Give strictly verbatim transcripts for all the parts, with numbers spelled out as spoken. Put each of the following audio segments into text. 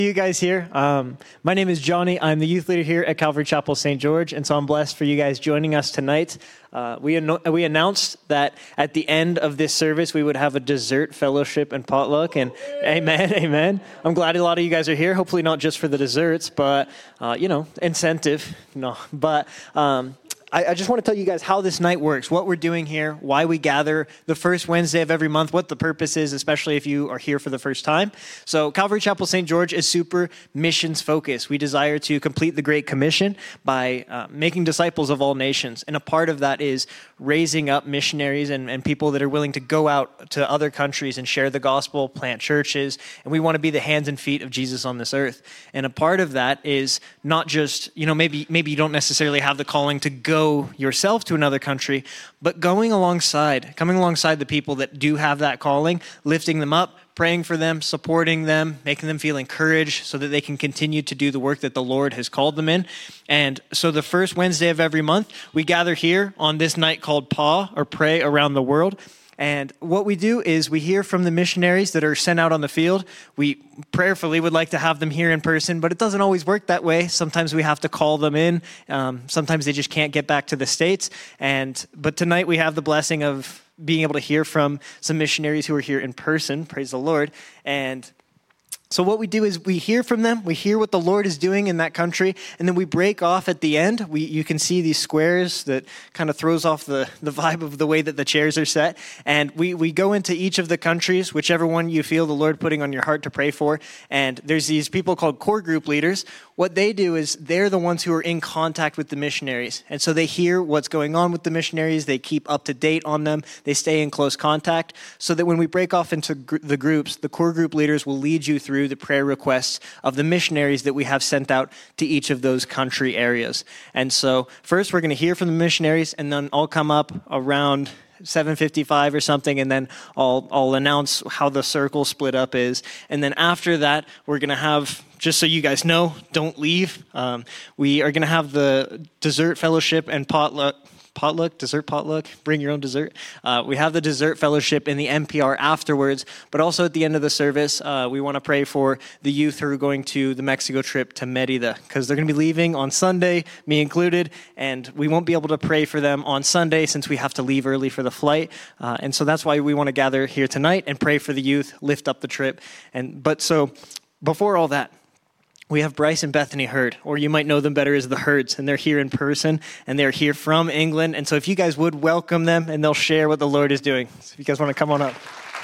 You guys here. Um, my name is Johnny. I'm the youth leader here at Calvary Chapel Saint George, and so I'm blessed for you guys joining us tonight. Uh, we an- we announced that at the end of this service we would have a dessert fellowship and potluck, and amen, amen. I'm glad a lot of you guys are here. Hopefully not just for the desserts, but uh, you know, incentive. No, but. Um, I just want to tell you guys how this night works, what we're doing here, why we gather the first Wednesday of every month, what the purpose is, especially if you are here for the first time. So Calvary Chapel Saint George is super missions focused. We desire to complete the Great Commission by uh, making disciples of all nations. And a part of that is raising up missionaries and, and people that are willing to go out to other countries and share the gospel, plant churches. And we want to be the hands and feet of Jesus on this earth. And a part of that is not just, you know, maybe maybe you don't necessarily have the calling to go yourself to another country, but going alongside, coming alongside the people that do have that calling, lifting them up, praying for them, supporting them, making them feel encouraged so that they can continue to do the work that the Lord has called them in. And so the first Wednesday of every month, we gather here on this night called P A W, or Pray Around the World. And what we do is we hear from the missionaries that are sent out on the field. We prayerfully would like to have them here in person, but it doesn't always work that way. Sometimes we have to call them in. Um, sometimes they just can't get back to the States. And but tonight we have the blessing of being able to hear from some missionaries who are here in person. Praise the Lord. And so what we do is we hear from them, we hear what the Lord is doing in that country, and then we break off at the end. We You can see these squares that kind of throws off the, the vibe of the way that the chairs are set. And we, we go into each of the countries, whichever one you feel the Lord putting on your heart to pray for. And there's these people called core group leaders. What they do is they're the ones who are in contact with the missionaries. And so they hear what's going on with the missionaries. They keep up to date on them. They stay in close contact so that when we break off into gr- the groups, the core group leaders will lead you through the prayer requests of the missionaries that we have sent out to each of those country areas. And so first we're going to hear from the missionaries, and then I'll come up around seven fifty-five or something, and then I'll I'll announce how the circle split up is. And then after that, we're going to have, just so you guys know, don't leave, um, we are going to have the dessert fellowship and potluck, potluck, dessert potluck, bring your own dessert. Uh, we have the dessert fellowship in the N P R afterwards, but also at the end of the service, uh, we want to pray for the youth who are going to the Mexico trip to Merida, because they're going to be leaving on Sunday, me included, and we won't be able to pray for them on Sunday since we have to leave early for the flight. Uh, and so that's why we want to gather here tonight and pray for the youth, lift up the trip. And but so before all that, we have Bryce and Bethany Hurd, or you might know them better as the Hurds, and they're here in person, and they're here from England. And so if you guys would welcome them, and they'll share what the Lord is doing. So if you guys want to come on up.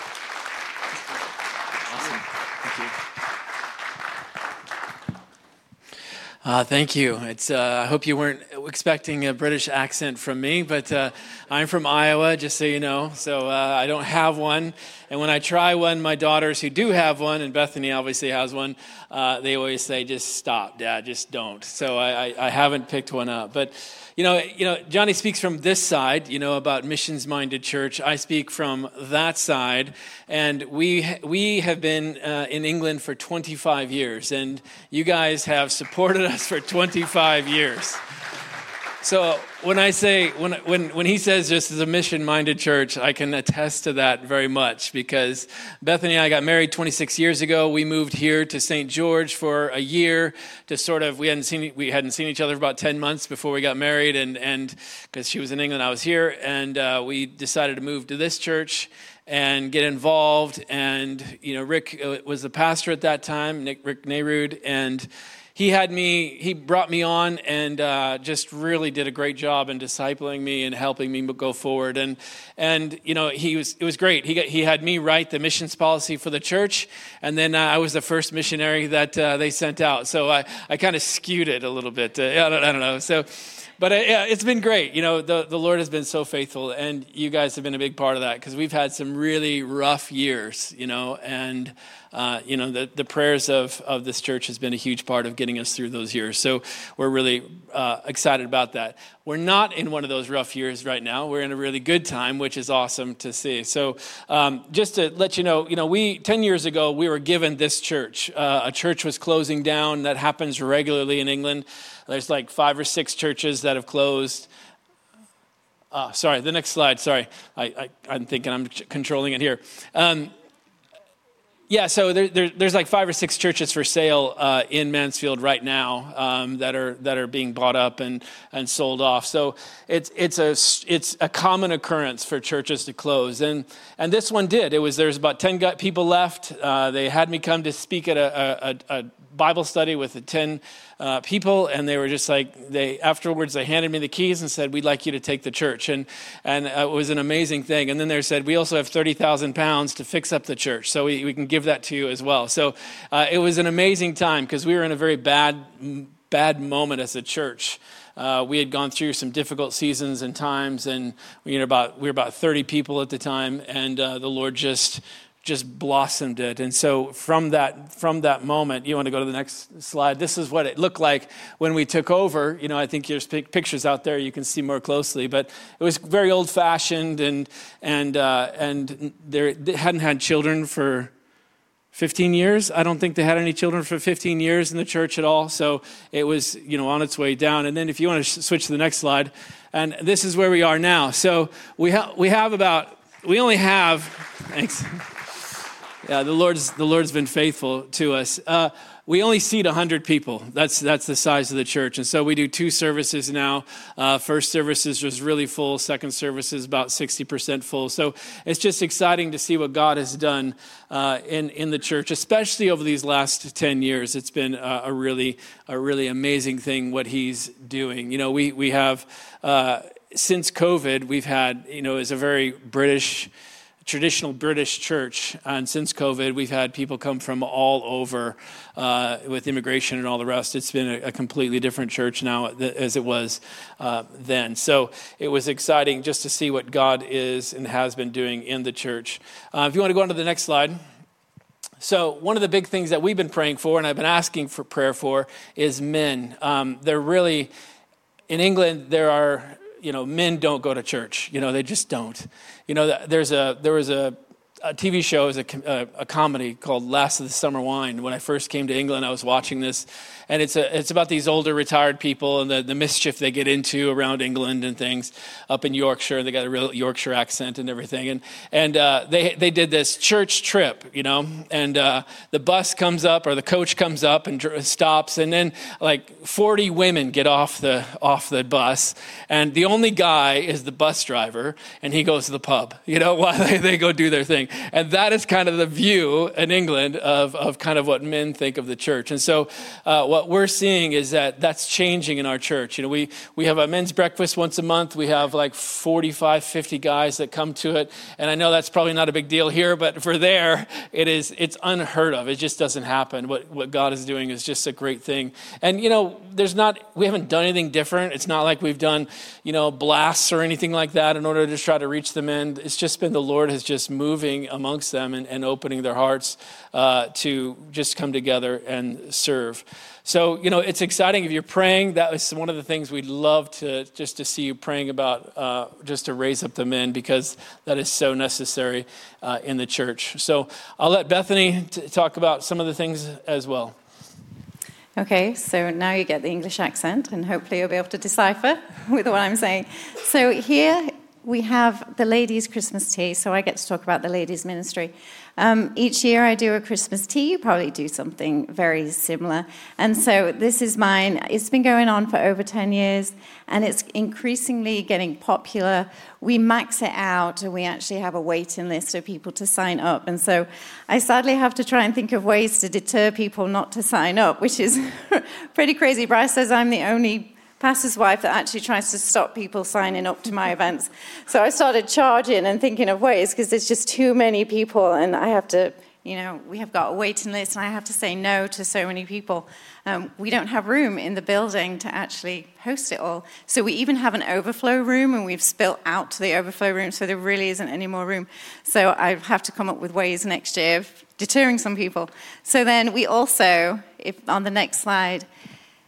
Awesome. Thank you. Uh, thank you. It's. Uh, I hope you weren't expecting a British accent from me, but uh, I'm from Iowa, just so you know. So uh, I don't have one. And when I try one, my daughters who do have one, and Bethany obviously has one, uh, they always say, just stop, Dad, just don't. So I, I, I haven't picked one up. But, you know, you know, Johnny speaks from this side, you know, about missions-minded church. I speak from that side. And we we have been uh, in England for twenty-five years, and you guys have supported us for twenty-five years. So when I say, when when when he says just as a mission-minded church, I can attest to that very much, because Bethany and I got married twenty-six years ago. We moved here to Saint George for a year to sort of, we hadn't seen we hadn't seen each other for about ten months before we got married, and and because she was in England, I was here, and uh, we decided to move to this church and get involved. And you know, Rick was the pastor at that time, Nick Rick Nayrud, and He had me, he brought me on and uh, just really did a great job in discipling me and helping me go forward. And, and you know, he was, it was great. He got, he had me write the missions policy for the church. And then uh, I was the first missionary that uh, they sent out. So I, I kind of skewed it a little bit. Uh, I, don't, I don't know. So, but uh, yeah, it's been great. You know, the, the Lord has been so faithful, and you guys have been a big part of that, because we've had some really rough years, you know, and Uh, you know, the, the prayers of, of this church has been a huge part of getting us through those years. So we're really uh, excited about that. We're not in one of those rough years right now. We're in a really good time, which is awesome to see. So um, just to let you know, you know, we ten years ago, we were given this church. Uh, a church was closing down. That happens regularly in England. There's like five or six churches that have closed. Uh, sorry, the next slide. Sorry, I, I, I'm thinking I'm controlling it here. Um, Yeah, so there, there, there's like five or six churches for sale uh, in Mansfield right now um, that are that are being bought up and, and sold off. So it's it's a it's a common occurrence for churches to close, and and this one did. It was there's about ten people left. Uh, they had me come to speak at a, a, a Bible study with the ten uh, people, and they were just like, they afterwards they handed me the keys and said, we'd like you to take the church, and and it was an amazing thing. And then they said, we also have thirty thousand pounds to fix up the church, so we, we can give that to you as well. So uh, it was an amazing time because we were in a very bad bad moment as a church. Uh, we had gone through some difficult seasons and times, and we were about we were about thirty people at the time, and uh, the Lord just just blossomed it. And so from that from that moment, you want to go to the next slide. This is what it looked like when we took over. You know, I think there's pictures out there you can see more closely, but it was very old-fashioned, and and uh, and there they hadn't had children for fifteen years. I don't think they had any children for fifteen years in the church at all. So it was, you know, on its way down. And then if you want to switch to the next slide, and this is where we are now. So we have we have about we only have thanks. Yeah, the Lord's the Lord's been faithful to us. Uh, we only seat one hundred people. That's that's the size of the church. And so we do two services now. Uh, first service is just really full. Second service is about sixty percent full. So it's just exciting to see what God has done uh, in, in the church, especially over these last ten years. It's been a, a really a really amazing thing what he's doing. You know, we, we have, uh, since COVID, we've had, you know, it's a very British traditional British church, and since COVID, we've had people come from all over uh, with immigration and all the rest. It's been a, a completely different church now as it was uh, then. So it was exciting just to see what God is and has been doing in the church. Uh, if you want to go on to the next slide. So one of the big things that we've been praying for, and I've been asking for prayer for, is men. Um, they're really, in England, there are, you know, men don't go to church. You know, they just don't. You know, there's a there was a, a T V show, it was a, a, a comedy called Last of the Summer Wine. When I first came to England, I was watching this, and it's a it's about these older retired people and the, the mischief they get into around England and things up in Yorkshire. They got a real Yorkshire accent and everything, and and uh, they they did this church trip, you know, and uh, the bus comes up or the coach comes up and dr- stops, and then like forty women get off the off the bus, and the only guy is the bus driver, and he goes to the pub, you know, while they, they go do their thing. And that is kind of the view in England of, of kind of what men think of the church. And so uh, what we're seeing is that that's changing in our church. You know, we, we have a men's breakfast once a month. We have like forty-five, fifty guys that come to it. And I know that's probably not a big deal here, but for there, it is, it's unheard of. It just doesn't happen. What, what God is doing is just a great thing. And, you know, there's not, we haven't done anything different. It's not like we've done, you know, blasts or anything like that in order to try to reach the men. It's just been the Lord has just moving amongst them and, and opening their hearts uh, to just come together and serve. So, you know, it's exciting. If you're praying, that is one of the things we'd love to just to see you praying about, uh, just to raise up the men, because that is so necessary uh, in the church. So I'll let Bethany t- talk about some of the things as well. Okay, so now you get the English accent, and hopefully you'll be able to decipher with what I'm saying. So here we have the ladies' Christmas tea, so I get to talk about the ladies' ministry. Um, each year I do a Christmas tea. You probably do something very similar. And so this is mine. It's been going on for over ten years, and it's increasingly getting popular. We max it out, and we actually have a waiting list of people to sign up. And so I sadly have to try and think of ways to deter people not to sign up, which is pretty crazy. Bryce says I'm the only pastor's wife that actually tries to stop people signing up to my events. So I started charging and thinking of ways, because there's just too many people, and I have to, you know, we have got a waiting list, and I have to say no to so many people. Um, we don't have room in the building to actually host it all. So we even have an overflow room, and we've spilt out to the overflow room, so there really isn't any more room. So I have to come up with ways next year of deterring some people. So then we also, if on the next slide,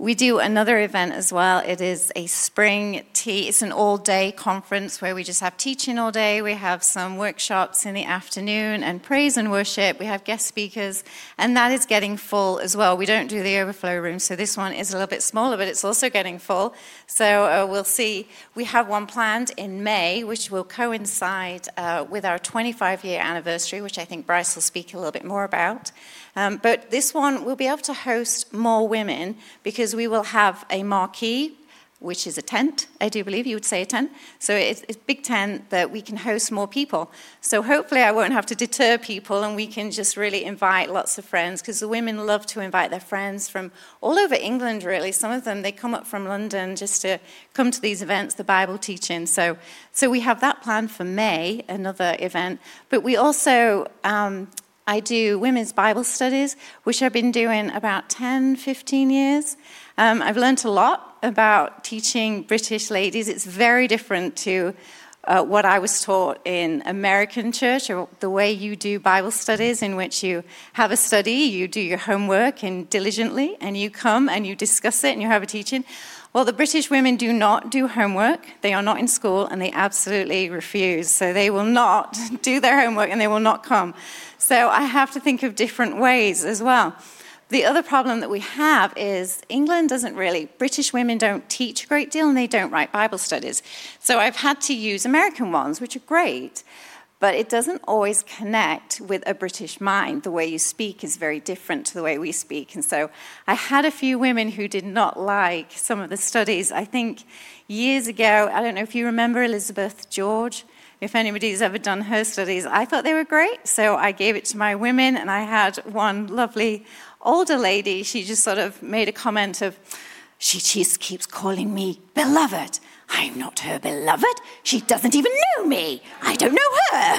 We do another event as well. It is a spring tea. It's an all-day conference where we just have teaching all day. We have some workshops in the afternoon and praise and worship. We have guest speakers, and that is getting full as well. We don't do the overflow room, so this one is a little bit smaller, but it's also getting full. So uh, we'll see. We have one planned in May, which will coincide uh, with our twenty-five-year anniversary, which I think Bryce will speak a little bit more about. Um, but this one, we'll be able to host more women because we will have a marquee, which is a tent, I do believe you would say a tent. So it's, it's a big tent that we can host more people. So hopefully I won't have to deter people and we can just really invite lots of friends, because the women love to invite their friends from all over England, really. Some of them, they come up from London just to come to these events, the Bible teaching. So, so we have that planned for May, another event. But we also... Um, I do women's Bible studies, which I've been doing about ten, fifteen years. Um, I've learned a lot about teaching British ladies. It's very different to uh, what I was taught in American church, or the way you do Bible studies, in which you have a study, you do your homework and diligently, and you come and you discuss it and you have a teaching. Well, the British women do not do homework. They are not in school, and they absolutely refuse. So they will not do their homework, and they will not come. So I have to think of different ways as well. The other problem that we have is England doesn't really, British women don't teach a great deal, and they don't write Bible studies. So I've had to use American ones, which are great, but it doesn't always connect with a British mind. The way you speak is very different to the way we speak. And so I had a few women who did not like some of the studies. I think years ago, I don't know if you remember Elizabeth George, if anybody's ever done her studies, I thought they were great. So I gave it to my women, and I had one lovely older lady. She just sort of made a comment of, she just keeps calling me beloved. I'm not her beloved. She doesn't even know me. I don't know her.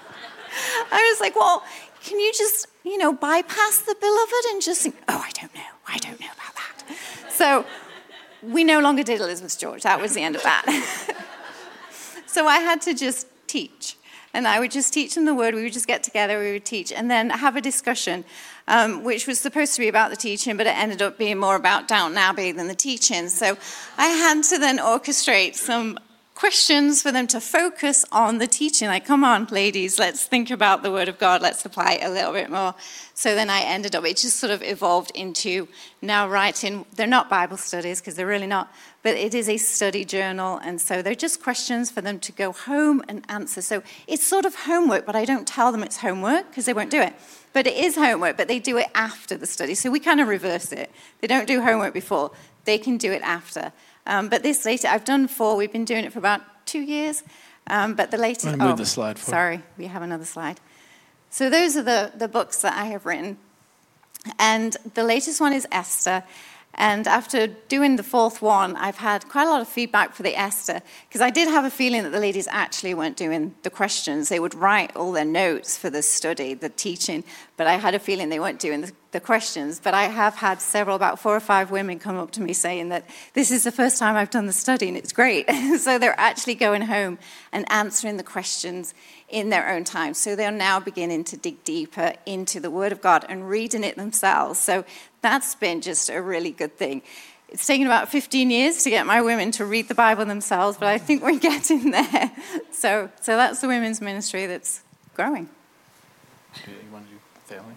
I was like, well, can you just, you know, bypass the beloved and just think, oh, I don't know. I don't know about that. So we no longer did Elizabeth George. That was the end of that. So I had to just teach. And I would just teach them the word. We would just get together, we would teach, and then have a discussion, um, which was supposed to be about the teaching, but it ended up being more about Downton Abbey than the teaching. So I had to then orchestrate some questions for them to focus on the teaching. Like, come on, ladies, let's think about the Word of God. Let's apply it a little bit more. So then I ended up, it just sort of evolved into now writing. They're not Bible studies, because they're really not, but it is a study journal. And so they're just questions for them to go home and answer. So it's sort of homework, but I don't tell them it's homework because they won't do it. But it is homework, but they do it after the study. So we kind of reverse it. They don't do homework before. They can do it after. Um, but this later, I've done four. We've been doing it for about two years. Um, but the latest... I'm going to move oh, the slide forward. Sorry, we have another slide. So those are the, the books that I have written. And the latest one is Esther. And after doing the fourth one, I've had quite a lot of feedback for the Esther, because I did have a feeling that the ladies actually weren't doing the questions. They would write all their notes for the study, the teaching, but I had a feeling they weren't doing the, the questions. But I have had several, about four or five women come up to me saying that this is the first time I've done the study, and it's great. So they're actually going home and answering the questions in their own time. So they're now beginning to dig deeper into the Word of God and reading it themselves. So that's been just a really good thing. It's taken about fifteen years to get my women to read the Bible themselves, but I think we're getting there. So so that's the women's ministry that's growing. Okay, you want to do family?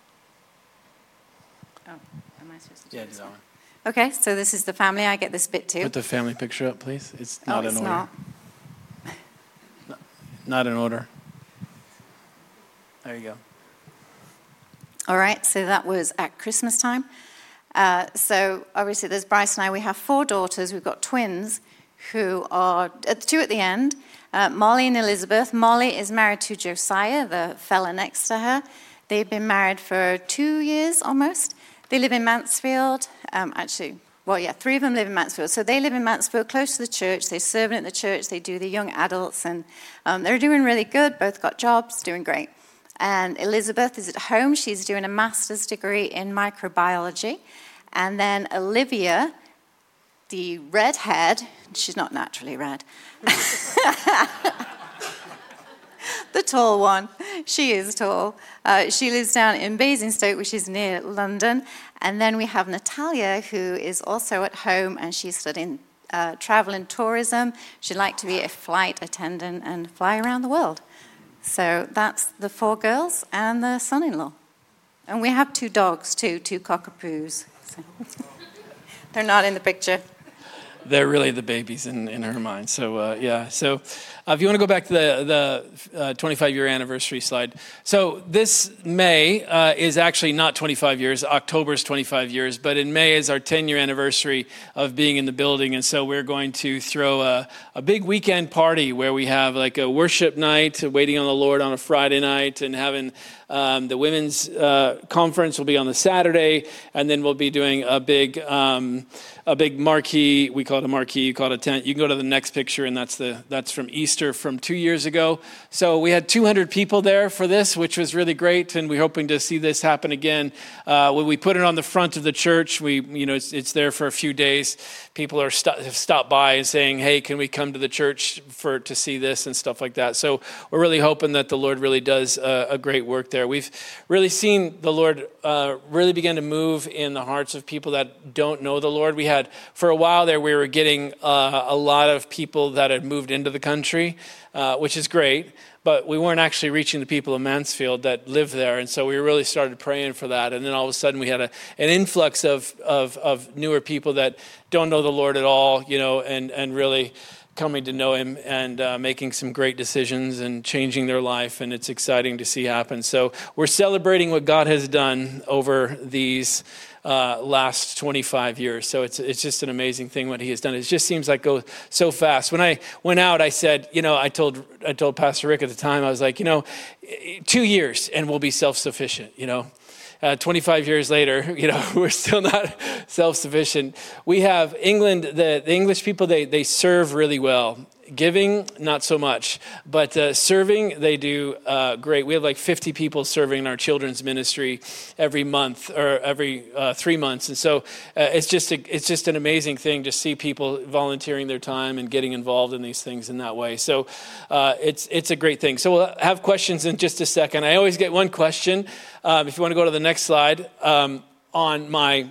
Oh, am I supposed to do Yeah, do this that one? one. Okay, so this is the family. I get this bit too. Put the family picture up, please. It's not oh, in it's order. not. No, not in order. There you go. All right, so that was at Christmas time. Uh, so obviously there's Bryce and I. We have four daughters. We've got twins who are uh, two at the end, uh, Molly and Elizabeth. Molly is married to Josiah, the fella next to her. They've been married for two years almost. They live in Mansfield. Um, actually, well, yeah, three of them live in Mansfield. So they live in Mansfield, close to the church. They're serving at the church. They do the young adults, and um, they're doing really good. Both got jobs, doing great. And Elizabeth is at home. She's doing a master's degree in microbiology. And then Olivia, the redhead, she's not naturally red, the tall one. She is tall. Uh, she lives down in Basingstoke, which is near London. And then we have Natalia, who is also at home, and she's studying uh, travel and tourism. She'd like to be a flight attendant and fly around the world. So that's the four girls and the son-in-law. And we have two dogs, too, two cockapoos. So they're not in the picture. They're really the babies in, in her mind. So, uh, yeah. So uh, if you want to go back to the, the uh, twenty-five-year anniversary slide. So this May uh, is actually not twenty-five years. October is twenty-five years. But in May is our ten-year anniversary of being in the building. And so we're going to throw a, a big weekend party where we have like a worship night, waiting on the Lord on a Friday night, and having um, the women's uh, conference will be on the Saturday. And then we'll be doing a big... Um, a big marquee, we call it a marquee, you call it a tent. You can go to the next picture, and that's the that's from Easter from two years ago. So we had two hundred people there for this, which was really great, and we're hoping to see this happen again. Uh, when we put it on the front of the church, we you know it's, it's there for a few days. People are st- have stopped by and saying, hey, can we come to the church for to see this and stuff like that. So we're really hoping that the Lord really does a, a great work there. We've really seen the Lord uh, really begin to move in the hearts of people that don't know the Lord. We had, for a while there, we were getting uh, a lot of people that had moved into the country, uh, which is great, but we weren't actually reaching the people of Mansfield that live there, and so we really started praying for that, and then all of a sudden we had a, an influx of, of, of newer people that don't know the Lord at all, you know, and, and really coming to know him and uh, making some great decisions and changing their life, and it's exciting to see happen. So we're celebrating what God has done over these uh, last twenty-five years. So it's it's just an amazing thing what he has done. It just seems like go so fast. When I went out, I said, you know, I told I told Pastor Rick at the time, I was like, you know, two years and we'll be self-sufficient, you know. Uh, twenty-five years later, you know, we're still not self-sufficient. We have England, the, the English people, they, they serve really well. Giving, not so much. But uh, serving, they do uh, great. We have like fifty people serving in our children's ministry every month or every uh, three months. And so uh, it's just a, it's just an amazing thing to see people volunteering their time and getting involved in these things in that way. So uh, it's it's a great thing. So we'll have questions in just a second. I always get one question. Um, if you want to go to the next slide, um, on my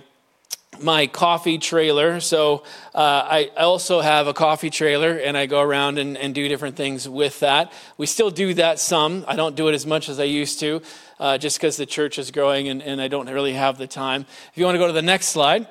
my coffee trailer. So uh, I also have a coffee trailer, and I go around and, and do different things with that. We still do that some. I don't do it as much as I used to, uh, just because the church is growing and, and I don't really have the time. If you want to go to the next slide.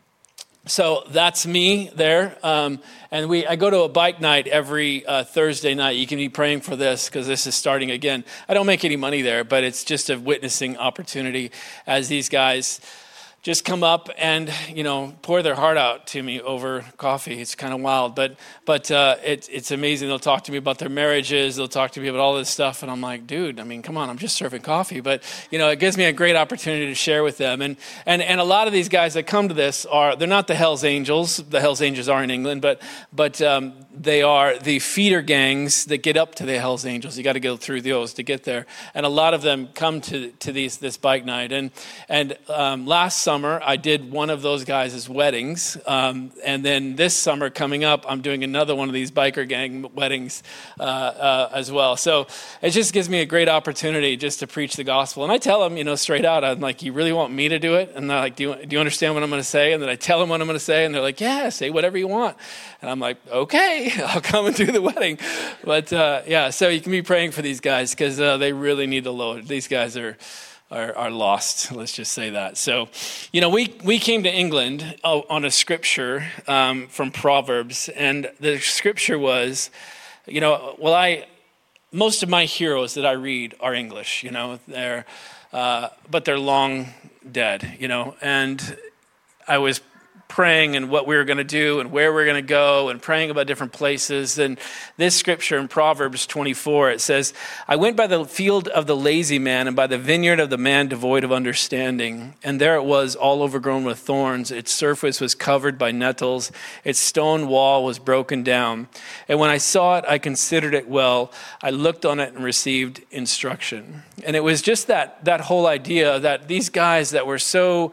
So that's me there. Um, and we I go to a bike night every uh, Thursday night. You can be praying for this because this is starting again. I don't make any money there, but it's just a witnessing opportunity as these guys just come up and, you know, pour their heart out to me over coffee. It's kind of wild, but but uh, it, it's amazing. They'll talk to me about their marriages. They'll talk to me about all this stuff, and I'm like, dude, I mean, come on, I'm just serving coffee. But, you know, it gives me a great opportunity to share with them. And and and a lot of these guys that come to this are, they're not the Hells Angels. The Hells Angels are in England, but but um, they are the feeder gangs that get up to the Hells Angels. You got to go through those to get there. And a lot of them come to to these this bike night. And and um, last summer, I did one of those guys' weddings. Um, and then this summer coming up, I'm doing another one of these biker gang weddings uh, uh, as well. So it just gives me a great opportunity just to preach the gospel. And I tell them, you know, straight out, I'm like, you really want me to do it? And they're like, do you, do you understand what I'm going to say? And then I tell them what I'm going to say. And they're like, yeah, say whatever you want. And I'm like, okay, I'll come and do the wedding. But uh, yeah, so you can be praying for these guys because uh, they really need the Lord. These guys are... Are, are lost, let's just say that. So, you know, we, we came to England on a scripture um, from Proverbs, and the scripture was, you know, well, I, most of my heroes that I read are English, you know, they're, uh, but they're long dead, you know, and I was praying and what we were going to do and where we we're going to go and praying about different places. And this scripture in Proverbs twenty-four, it says, I went by the field of the lazy man and by the vineyard of the man devoid of understanding. And there it was, all overgrown with thorns. Its surface was covered by nettles. Its stone wall was broken down. And when I saw it, I considered it well. I looked on it and received instruction. And it was just that, that whole idea that these guys that were so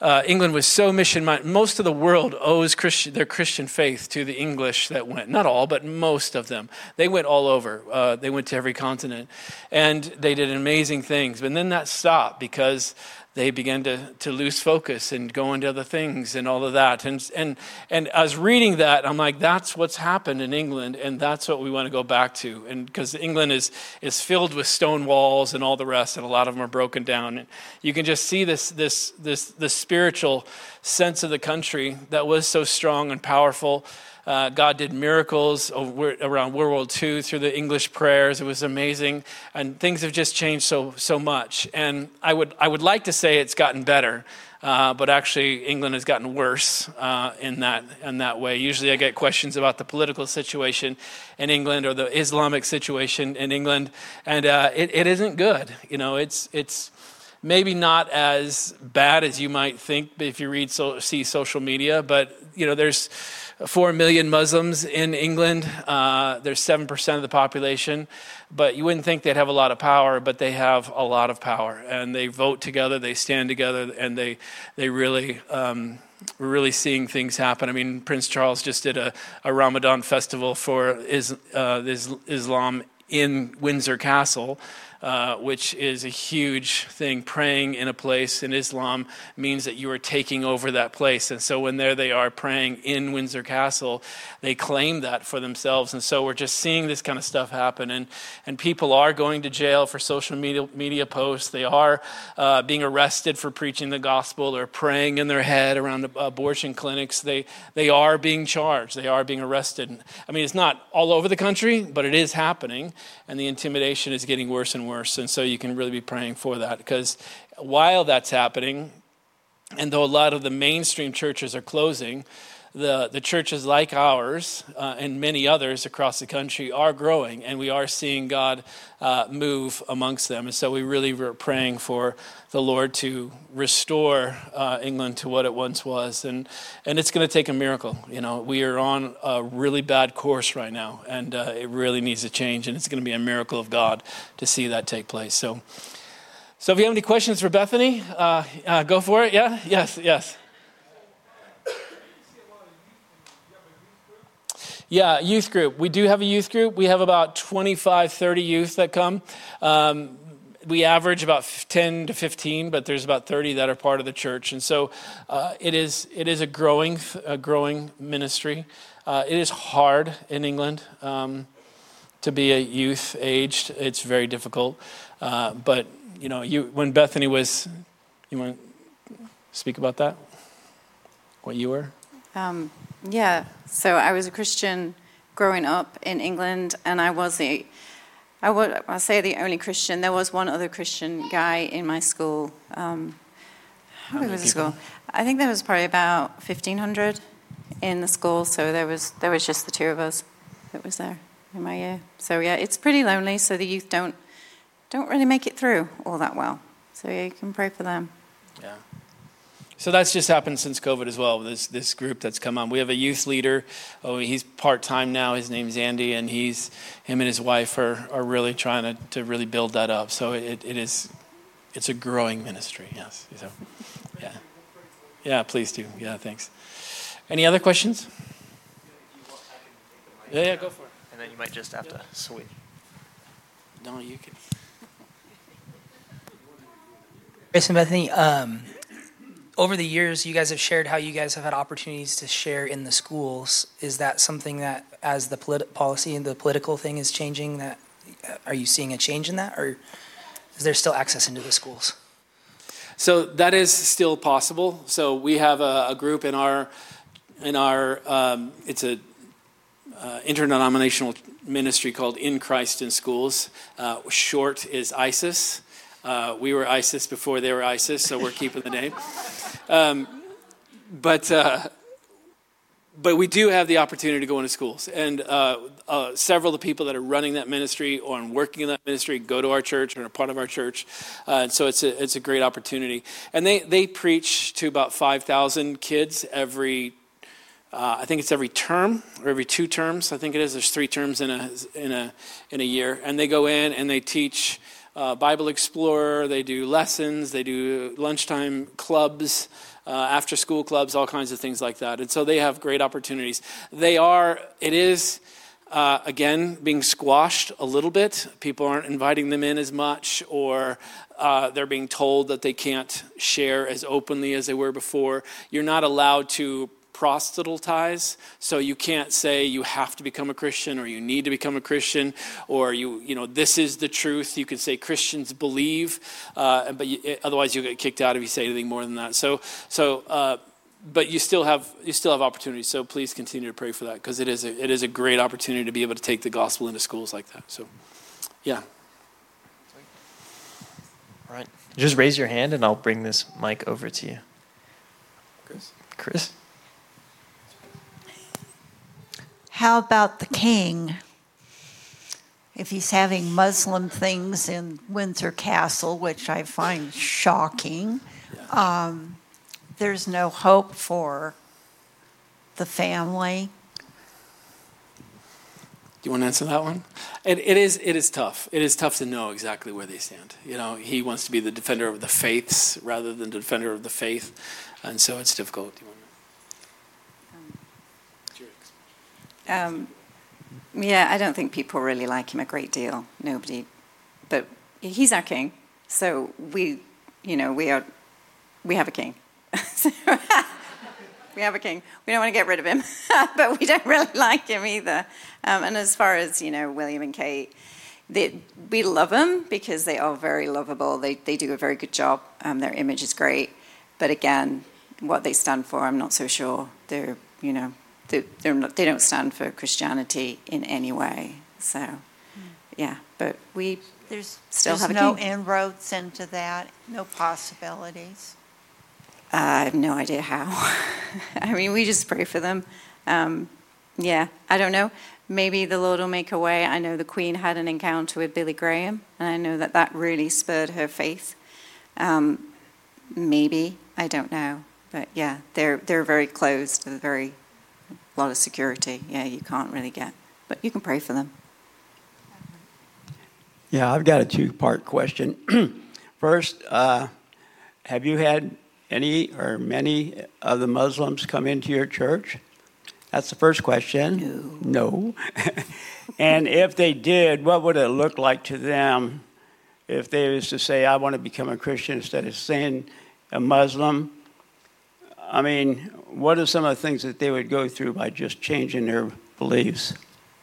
uh, England was so mission-minded. Most of the world owes Christian, their Christian faith to the English that went. Not all, but most of them. They went all over. Uh, they went to every continent. And they did amazing things. But then that stopped because they began to, to lose focus and go into other things and all of that. And, and, and I was reading that, I'm like, that's what's happened in England, and that's what we want to go back to. And because England is, is filled with stone walls and all the rest, and a lot of them are broken down. And you can just see this, this, this, this spiritual sense of the country that was so strong and powerful. Uh, God did miracles over, around World War Two through the English prayers. It was amazing, and things have just changed so so much. And I would I would like to say it's gotten better, uh, but actually England has gotten worse uh, in that in that way. Usually, I get questions about the political situation in England or the Islamic situation in England, and uh, it, it isn't good. You know, it's it's. Maybe not as bad as you might think if you read so, see social media, but you know, there's four million Muslims in England. Uh, there's seven percent of the population, but you wouldn't think they'd have a lot of power, but they have a lot of power, and they vote together, they stand together, and they they really. Um, We're really seeing things happen. I mean, Prince Charles just did a, a Ramadan festival for is, uh, Islam in Windsor Castle, uh, which is a huge thing. Praying in a place in Islam means that you are taking over that place. And so when there they are praying in Windsor Castle, they claim that for themselves. And so we're just seeing this kind of stuff happen. And, and people are going to jail for social media, media posts. They are uh, being arrested for preaching the gospel or praying in their head around abortion clinics. They, they are being charged. They are being arrested. I mean, it's not all over the country, but it is happening. And the intimidation is getting worse and worse. And so you can really be praying for that, because while that's happening, and though a lot of the mainstream churches are closing, the, the churches like ours uh, and many others across the country are growing, and we are seeing God uh, move amongst them. And so we really were praying for the Lord to restore uh, England to what it once was. And and it's going to take a miracle. You know, we are on a really bad course right now, and uh, it really needs to change, and it's going to be a miracle of God to see that take place. So, so if you have any questions for Bethany, uh, uh, go for it. Yeah? Yes, yes. Yeah, youth group. We do have a youth group. We have about twenty-five, thirty youth that come. Um, we average about ten to fifteen, but there's about thirty that are part of the church. And so uh, it is it is a growing a growing ministry. Uh, it is hard in England um, to be a youth aged. It's very difficult. Uh, but, you know, you when Bethany was, you want to speak about that? What you were? Um, yeah, so I was a Christian growing up in England, and I was the, I would I say the only Christian. There was one other Christian guy in my school. Um, how big was the school? I think there was probably about fifteen hundred in the school, so there was there was just the two of us that was there in my year. So yeah, it's pretty lonely. So the youth don't don't really make it through all that well. So yeah, you can pray for them. Yeah. So that's just happened since COVID as well, this this group that's come on. We have a youth leader. Oh, he's part-time now. His name's Andy, and he's him and his wife are, are really trying to, to really build that up. So it, it is, it's a growing ministry, yes. So, yeah. Yeah, please do. Yeah, thanks. Any other questions? Yeah, yeah, go for it. And then you might just have to switch. No, you can. Grace and Bethany, um, over the years, you guys have shared how you guys have had opportunities to share in the schools. Is that something that, as the polit- policy and the political thing is changing, that are you seeing a change in that, or is there still access into the schools? So that is still possible. So we have a, a group in our in our um, it's a uh, interdenominational ministry called In Christ in Schools. Uh, short is ISIS. Uh, we were ISIS before they were ISIS, so we're keeping the name. Um, but uh, but we do have the opportunity to go into schools. And uh, uh, several of the people that are running that ministry or working in that ministry go to our church or are part of our church. Uh, and so it's a, it's a great opportunity. And they, they preach to about five thousand kids every Uh, I think it's every term or every two terms. I think it is. There's three terms in a in a in a year, and they go in and they teach uh, Bible Explorer, they do lessons, they do lunchtime clubs, uh, after school clubs, all kinds of things like that. And so they have great opportunities. They are, it is, uh, again, being squashed a little bit. People aren't inviting them in as much, or uh, they're being told that they can't share as openly as they were before. You're not allowed to proselytize, so you can't say you have to become a Christian or you need to become a Christian, or you you know this is the truth. You can say Christians believe, uh, but you, otherwise you'll get kicked out if you say anything more than that. So so, uh, but you still have you still have opportunities. So please continue to pray for that, because it is a, it is a great opportunity to be able to take the gospel into schools like that. So, yeah. All right, just raise your hand and I'll bring this mic over to you. Chris. Chris. How about the king? If he's having Muslim things in Windsor Castle, which I find shocking, um, there's no hope for the family. Do you want to answer that one? It, it is it is tough. It is tough to know exactly where they stand. You know, he wants to be the defender of the faiths rather than the defender of the faith, and so it's difficult. Do you want Um, yeah, I don't think people really like him a great deal. Nobody, but he's our king. So we, you know, we are, we have a king. We have a king. We don't want to get rid of him, but we don't really like him either. Um, and as far as, you know, William and Kate, they, we love them because they are very lovable. They they do a very good job. Um, their image is great, but again, what they stand for, I'm not so sure. They're, you know. They're not, they don't stand for Christianity in any way. So, yeah, but we There's, still there's have a no king. inroads into that, no possibilities. Uh, I have no idea how. I mean, we just pray for them. Um, yeah, I don't know. Maybe the Lord will make a way. I know the Queen had an encounter with Billy Graham, and I know that that really spurred her faith. Um, maybe, I don't know. But yeah, they're they're very closed. They're very... A lot of security. Yeah, you can't really get. But you can pray for them. Yeah, I've got a two-part question. First, uh, have you had any or many of the Muslims come into your church? That's the first question. No. No. And if they did, what would it look like to them if they was to say, I want to become a Christian instead of saying a Muslim? I mean, what are some of the things that they would go through by just changing their beliefs?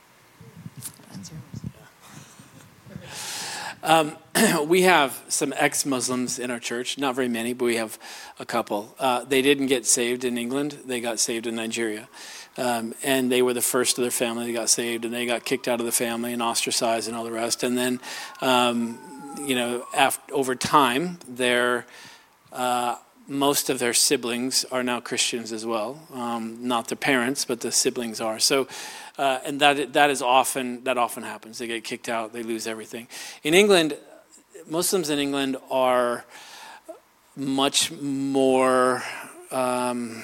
Um, we have some ex-Muslims in our church, not very many, but we have a couple. Uh, they didn't get saved in England. They got saved in Nigeria. Um, and they were the first of their family that got saved, and they got kicked out of the family and ostracized and all the rest. And then, um, you know, after, over time, their... Uh, most of their siblings are now Christians as well. Um, not the parents, but the siblings are. So, uh, and that that is often that often happens. They get kicked out. They lose everything. In England, Muslims in England are much more. Um,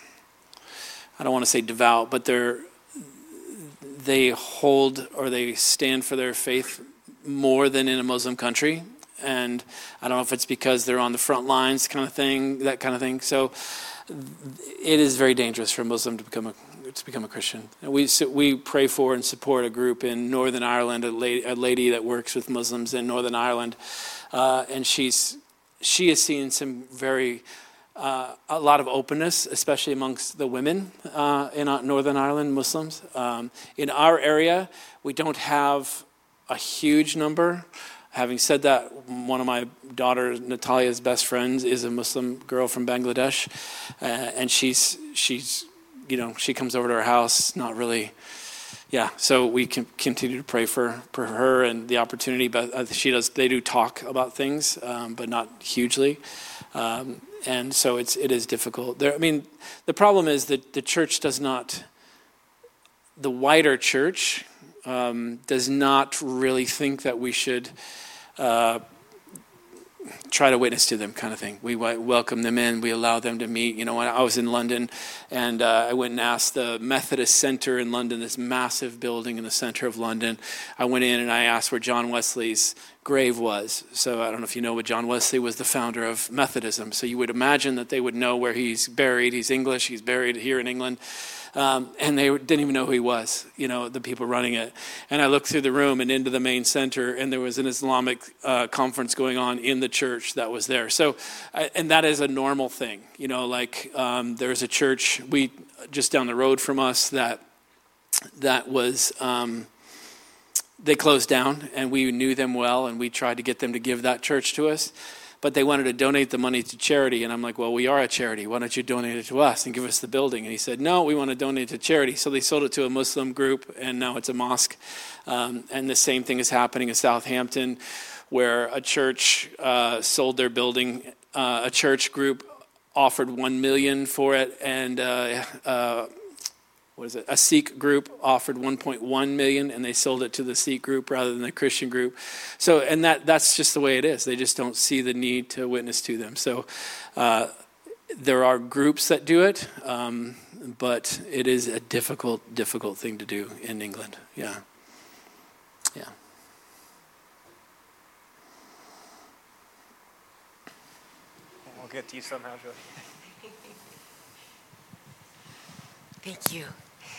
I don't want to say devout, but they're they hold or they stand for their faith more than in a Muslim country. And I don't know if it's because they're on the front lines kind of thing, that kind of thing. So it is very dangerous for a Muslim to become a to become a Christian. And we so we pray for and support a group in Northern Ireland, a lady, a lady that works with Muslims in Northern Ireland, uh, and she's she has seen some very uh, a lot of openness, especially amongst the women uh, in Northern Ireland Muslims. Um, in our area, we don't have a huge number. Having said that, one of my daughter Natalia's best friends is a Muslim girl from Bangladesh, uh, and she's she's you know she comes over to our house. Not really, yeah. So we can continue to pray for, for her and the opportunity. But uh, she does they do talk about things, um, but not hugely, um, and so it's it is difficult. There, I mean, the problem is that the church does not. The wider church um, does not really think that we should. Uh, try to witness to them kind of thing. We w- welcome them in. We allow them to meet. You know, when I was in London and uh, I went and asked the Methodist Center in London, this massive building in the center of London. I went in and I asked where John Wesley's grave was. So I don't know if you know, but John Wesley was the founder of Methodism. So you would imagine that they would know where he's buried. He's English. He's buried here in England. Um, and they didn't even know who he was, you know, the people running it. And I looked through the room and into the main center, and there was an Islamic uh, conference going on in the church that was there. So, uh, and that is a normal thing, you know, like um, there's a church we just down the road from us that that was, um, they closed down, and we knew them well, and we tried to get them to give that church to us. But they wanted to donate the money to charity. And I'm like, well, we are a charity. Why don't you donate it to us and give us the building? And he said, no, we want to donate it to charity. So they sold it to a Muslim group, and now it's a mosque. Um, and the same thing is happening in Southampton, where a church uh, sold their building. Uh, a church group offered one million dollars for it, and uh, uh, what is it? A Sikh group offered one point one million dollars, and they sold it to the Sikh group rather than the Christian group. So, and that that's just the way it is. They just don't see the need to witness to them. So, uh, there are groups that do it, um, but it is a difficult, difficult thing to do in England. Yeah, yeah. We'll get to you somehow, Joy. Thank you.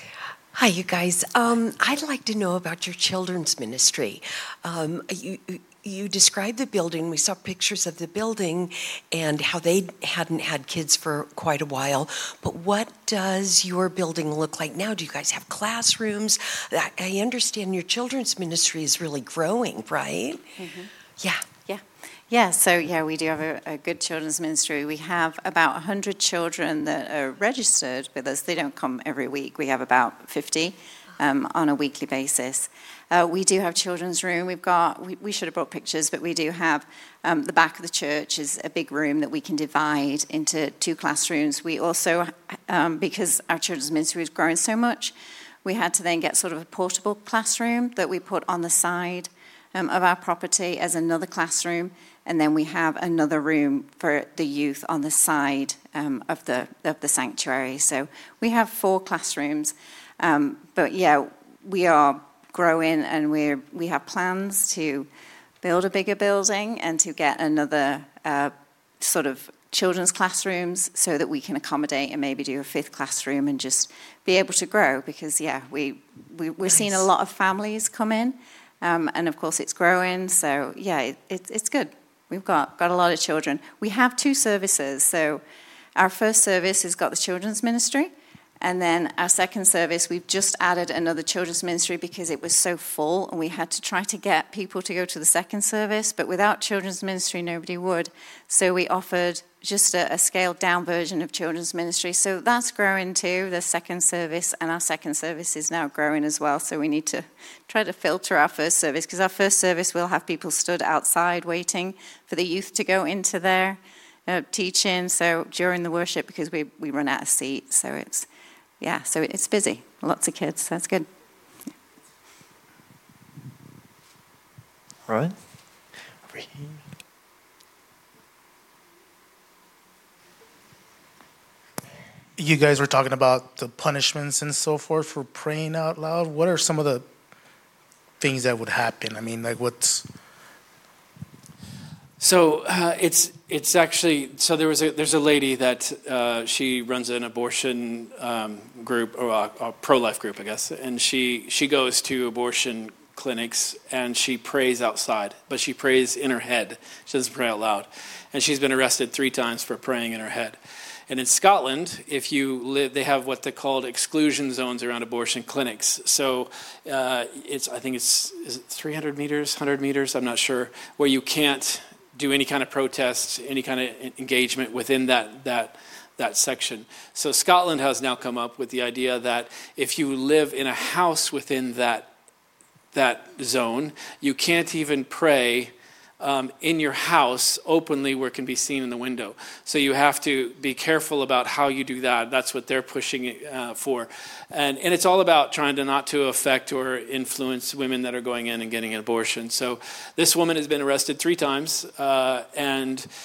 Hi, you guys. Um, I'd like to know about your children's ministry. Um, you, you described the building. We saw pictures of the building and how they hadn't had kids for quite a while. But what does your building look like now? Do you guys have classrooms? I, I understand your children's ministry is really growing, right? Mm-hmm. Yeah. Yeah. Yeah, so yeah, we do have a, a good children's ministry. We have about one hundred children that are registered with us. They don't come every week. We have about fifty um, on a weekly basis. Uh, we do have children's room. We've got, we, we should have brought pictures, but we do have um, the back of the church is a big room that we can divide into two classrooms. We also, um, because our children's ministry is growing so much, we had to then get sort of a portable classroom that we put on the side um, of our property as another classroom. And then we have another room for the youth on the side um, of the of the sanctuary. So we have four classrooms. Um, but yeah, we are growing, and we we have plans to build a bigger building and to get another uh, sort of children's classrooms so that we can accommodate and maybe do a fifth classroom and just be able to grow. Because yeah, we, we we're nice. Seeing a lot of families come in, um, and of course it's growing. So yeah, it, it, it's good. We've got, got a lot of children. We have two services. So our first service has got the children's ministry. And then our second service, we've just added another children's ministry because it was so full. And we had to try to get people to go to the second service. But without children's ministry, nobody would. So we offered just a, a scaled down version of children's ministry. So that's growing too, the second service. And our second service is now growing as well. So we need to try to filter our first service, because our first service will have people stood outside waiting for the youth to go into their uh, teaching. So during the worship, because we, we run out of seats. So it's, yeah, so it's busy. Lots of kids. That's good. Right. Over here. You guys were talking about the punishments and so forth for praying out loud. What are some of the things that would happen? I mean, like what's... So uh, it's it's actually, so there was a, there's a lady that uh, she runs an abortion um, group, or a, a pro-life group, I guess, and she, she goes to abortion clinics and she prays outside, but she prays in her head. She doesn't pray out loud. And she's been arrested three times for praying in her head. And in Scotland, if you live, they have what they called exclusion zones around abortion clinics. So uh, it's, I think it's, is it three hundred meters, one hundred meters, I'm not sure, where you can't do any kind of protest, any kind of engagement within that that that section. So Scotland has now come up with the idea that if you live in a house within that that zone, you can't even pray um, in your house openly where it can be seen in the window. So you have to be careful about how you do that. That's what they're pushing uh, for. And and it's all about trying to not to affect or influence women that are going in and getting an abortion. So this woman has been arrested three times, uh, and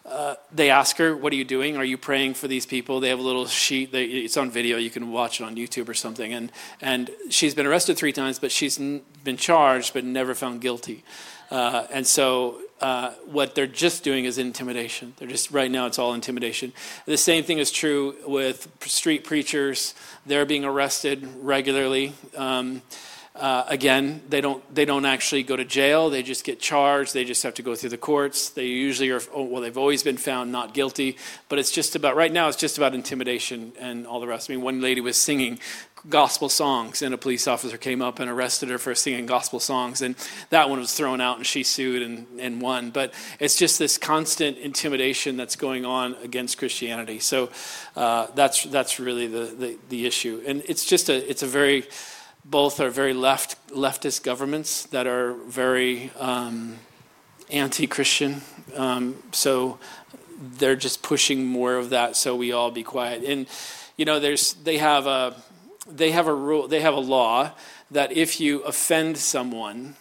uh, they ask her, what are you doing? Are you praying for these people? They have a little sheet. They, it's on video. You can watch it on YouTube or something. And, and she's been arrested three times, but she's n- been charged but never found guilty. Uh, and so uh, what they're just doing is intimidation. They're just, right now it's all intimidation. The same thing is true with street preachers. They're being arrested regularly. Um, uh, again, they don't they don't actually go to jail. They just get charged. They just have to go through the courts. They usually are, well, they've always been found not guilty. But it's just about, right now it's just about intimidation and all the rest. I mean, one lady was singing gospel songs, and a police officer came up and arrested her for singing gospel songs, and that one was thrown out, and she sued and, and won. But it's just this constant intimidation that's going on against Christianity. So uh, that's that's really the, the the issue, and it's just a it's a very both are very left leftist governments that are very um, anti-Christian. Um, so they're just pushing more of that. So we all be quiet. And you know, there's they have a They have a rule. They have a law that if you offend someone,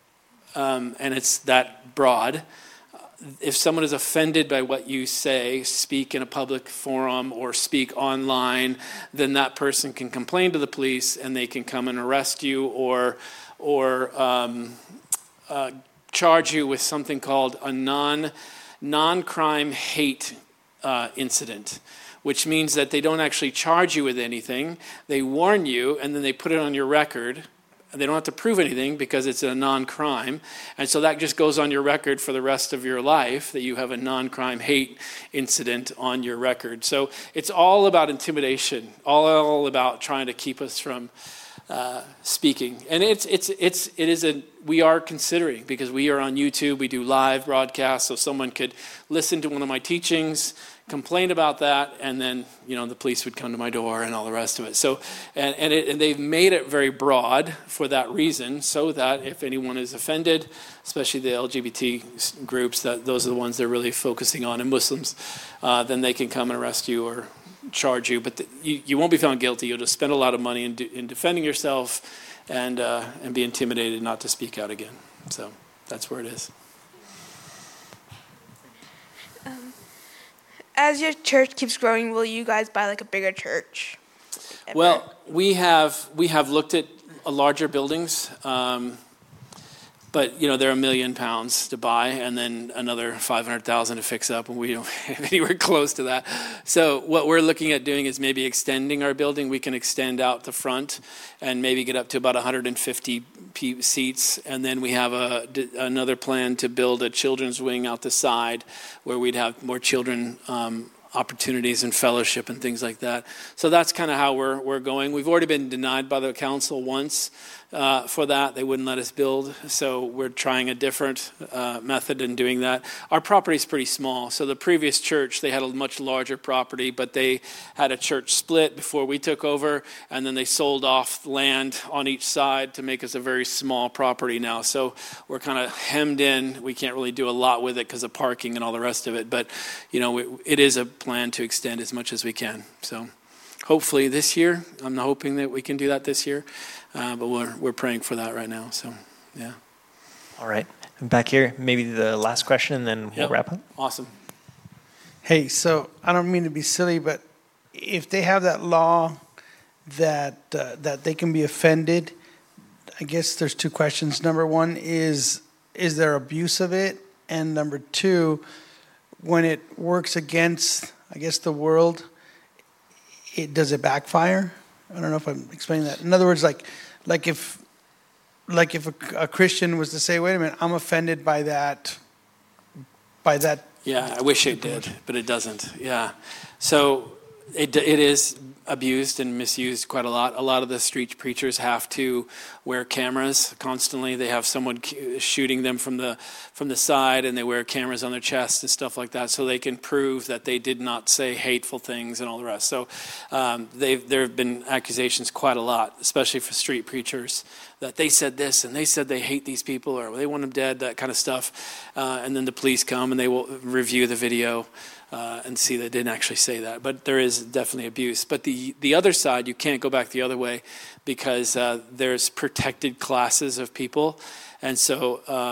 um, and it's that broad, if someone is offended by what you say, speak in a public forum or speak online, then that person can complain to the police, and they can come and arrest you or or um, uh, charge you with something called a non non-crime hate uh, incident, which means that they don't actually charge you with anything. They warn you, and then they put it on your record. They don't have to prove anything because it's a non-crime. And so that just goes on your record for the rest of your life, that you have a non-crime hate incident on your record. So it's all about intimidation, all, all about trying to keep us from uh, speaking. And it's it's it's it is a we are considering, because we are on YouTube, we do live broadcasts, so someone could listen to one of my teachings, complain about that, and then, you know, the police would come to my door and all the rest of it. So, and and, it, and they've made it very broad for that reason, so that if anyone is offended, especially the L G B T groups, that those are the ones they're really focusing on, and Muslims, uh, then they can come and arrest you or charge you. But the, you, you won't be found guilty. You'll just spend a lot of money in, in defending yourself and uh, and be intimidated not to speak out again. So that's where it is. As your church keeps growing, will you guys buy like a bigger church? Ever? Well, we have we have looked at uh, larger buildings, um, but you know they're a million pounds to buy, and then another five hundred thousand to fix up, and we don't have anywhere close to that. So what we're looking at doing is maybe extending our building. We can extend out the front, and maybe get up to about one hundred fifty seats, and then we have a another plan to build a children's wing out the side, where we'd have more children um, opportunities and fellowship and things like that. So that's kind of how we're we're going. We've already been denied by the council once uh, for that. They wouldn't let us build, so we're trying a different uh, method in doing that. Our property is pretty small. So the previous church, they had a much larger property, but they had a church split before we took over, and then they sold off land on each side to make us a very small property now. So we're kind of hemmed in. We can't really do a lot with it because of parking and all the rest of it. But, you know, it, it is a plan to extend as much as we can. So hopefully this year, I'm hoping that we can do that this year, uh, but we're we're praying for that right now. So, yeah. All right. And back here, maybe the last question, and then we'll Yep. wrap up. Awesome. Hey, so I don't mean to be silly, but if they have that law that uh, that they can be offended, I guess there's two questions. Number one is, is there abuse of it? And number two, when it works against, I guess, the world, it does it backfire? I don't know if I'm explaining that. In other words, like, like if, like if a, a Christian was to say, "Wait a minute, I'm offended by that," by that. Yeah, I wish it did, but it doesn't. Yeah, so it it is abused and misused quite a lot. A lot of the street preachers have to wear cameras constantly. They have someone shooting them from the from the side, and they wear cameras on their chest and stuff like that, so they can prove that they did not say hateful things and all the rest. So um, they've there have been accusations quite a lot, especially for street preachers, that they said this and they said they hate these people or they want them dead, that kind of stuff. Uh, and then the police come and they will review the video uh, and see they didn't actually say that. But there is definitely abuse. But the, the other side, you can't go back the other way, because uh, there's protected classes of people. And so uh,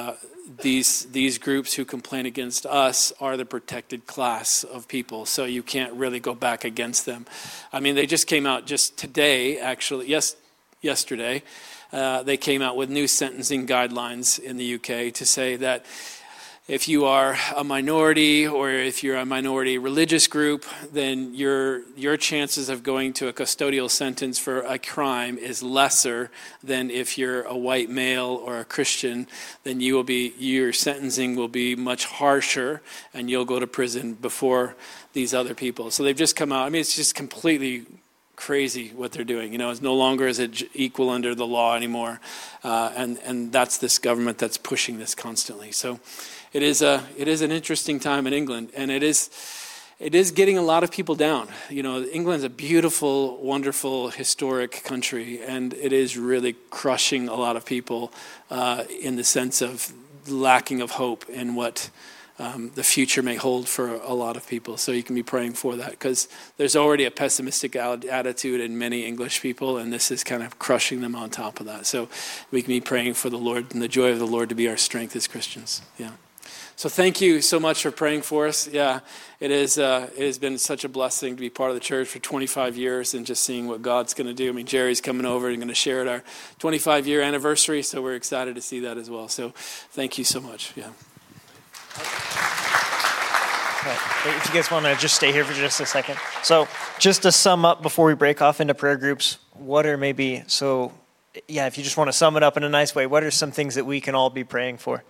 these these groups who complain against us are the protected class of people, so you can't really go back against them. I mean, they just came out just today, actually, yes, yesterday, uh, they came out with new sentencing guidelines in the U K to say that if you are a minority or if you're a minority religious group, then your your chances of going to a custodial sentence for a crime is lesser than if you're a white male or a Christian. Then you will be your sentencing will be much harsher, and you'll go to prison before these other people. So they've just come out. I mean, it's just completely crazy what they're doing. You know, it's no longer is it equal under the law anymore, uh, and and that's this government that's pushing this constantly. So. It is a it is an interesting time in England, and it is it is getting a lot of people down. You know, England's a beautiful, wonderful, historic country, and it is really crushing a lot of people uh, in the sense of lacking of hope in what um, the future may hold for a lot of people. So you can be praying for that, because there's already a pessimistic attitude in many English people, and this is kind of crushing them on top of that. So we can be praying for the Lord and the joy of the Lord to be our strength as Christians. Yeah. So thank you so much for praying for us. Yeah, it is. Uh, it has been such a blessing to be part of the church for twenty-five years and just seeing what God's going to do. I mean, Jerry's coming over and going to share at our twenty-five year anniversary, so we're excited to see that as well. So thank you so much. Yeah. Right. If you guys want to just stay here for just a second. So just to sum up before we break off into prayer groups, what are maybe, so yeah, if you just want to sum it up in a nice way, what are some things that we can all be praying for?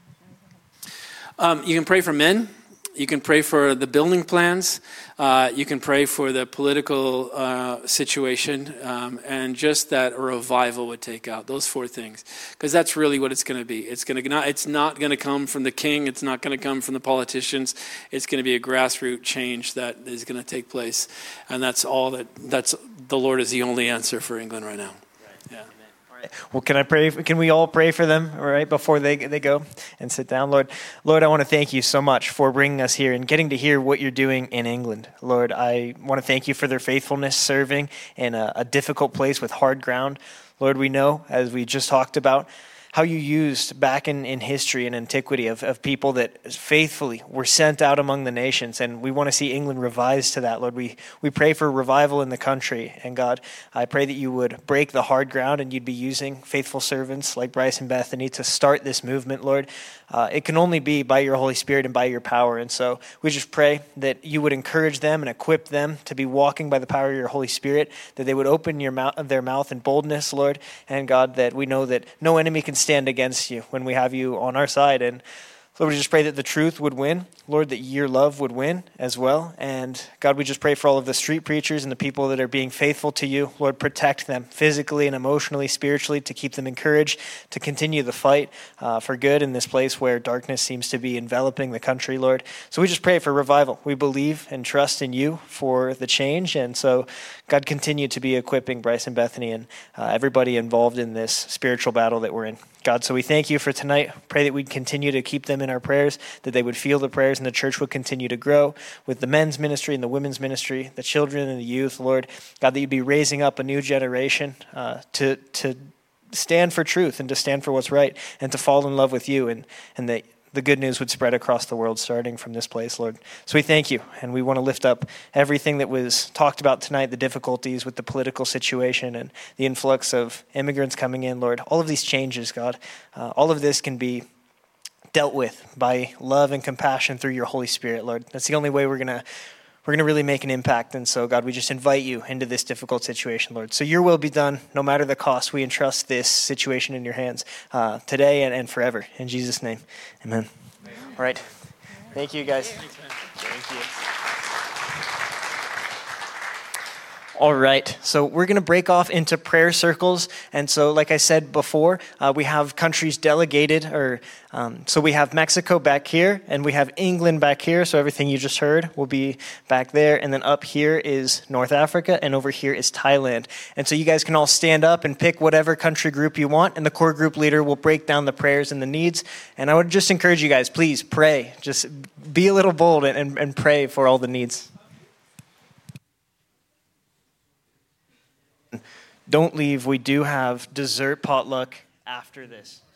Um, you can pray for men. You can pray for the building plans. Uh, you can pray for the political uh, situation, um, and just that a revival would take out those four things, because that's really what it's going to be. It's going to not. It's not going to come from the king. It's not going to come from the politicians. It's going to be a grassroots change that is going to take place, and that's all. That that's the Lord is the only answer for England right now. Yeah. Well, can I pray? Can we all pray for them, all right, before they they go and sit down? Lord, Lord, I want to thank you so much for bringing us here and getting to hear what you're doing in England. Lord, I want to thank you for their faithfulness serving in a, a difficult place with hard ground. Lord, we know, as we just talked about, how you used back in, in history and antiquity of, of people that faithfully were sent out among the nations. And we want to see England revised to that, Lord. We we pray for revival in the country. And God, I pray that you would break the hard ground and you'd be using faithful servants like Bryce and Bethany to start this movement, Lord. Uh, it can only be by your Holy Spirit and by your power. And so we just pray that you would encourage them and equip them to be walking by the power of your Holy Spirit, that they would open your mouth, their mouth in boldness, Lord. And God, that we know that no enemy can stand against you when we have you on our side. And Lord, we just pray that the truth would win. Lord, that your love would win as well. And God, we just pray for all of the street preachers and the people that are being faithful to you. Lord, protect them physically and emotionally, spiritually, to keep them encouraged, to continue the fight uh, for good in this place where darkness seems to be enveloping the country, Lord. So we just pray for revival. We believe and trust in you for the change. And so, God, continue to be equipping Bryce and Bethany and uh, everybody involved in this spiritual battle that we're in. God, so we thank you for tonight. Pray that we'd continue to keep them in our prayers, that they would feel the prayers, and the church would continue to grow with the men's ministry and the women's ministry, the children and the youth, Lord. God, that you'd be raising up a new generation uh, to to stand for truth and to stand for what's right and to fall in love with you, and, and that the good news would spread across the world starting from this place, Lord. So we thank you, and we want to lift up everything that was talked about tonight, the difficulties with the political situation and the influx of immigrants coming in, Lord. All of these changes, God, uh, all of this can be dealt with by love and compassion through your Holy Spirit, Lord. That's the only way we're going to we're going to really make an impact. And so, God, we just invite you into this difficult situation, Lord. So your will be done, no matter the cost. We entrust this situation in your hands uh, today and, and forever. In Jesus' name, amen. Amen. All right. Thank you, guys. Thanks, man. Thank you. All right, so we're going to break off into prayer circles. And so, like I said before, uh, we have countries delegated, or um, so we have Mexico back here, and we have England back here. So everything you just heard will be back there. And then up here is North Africa, and over here is Thailand. And so you guys can all stand up and pick whatever country group you want, and the core group leader will break down the prayers and the needs. And I would just encourage you guys, please pray. Just be a little bold and, and, and pray for all the needs. Don't leave. We do have dessert potluck after this.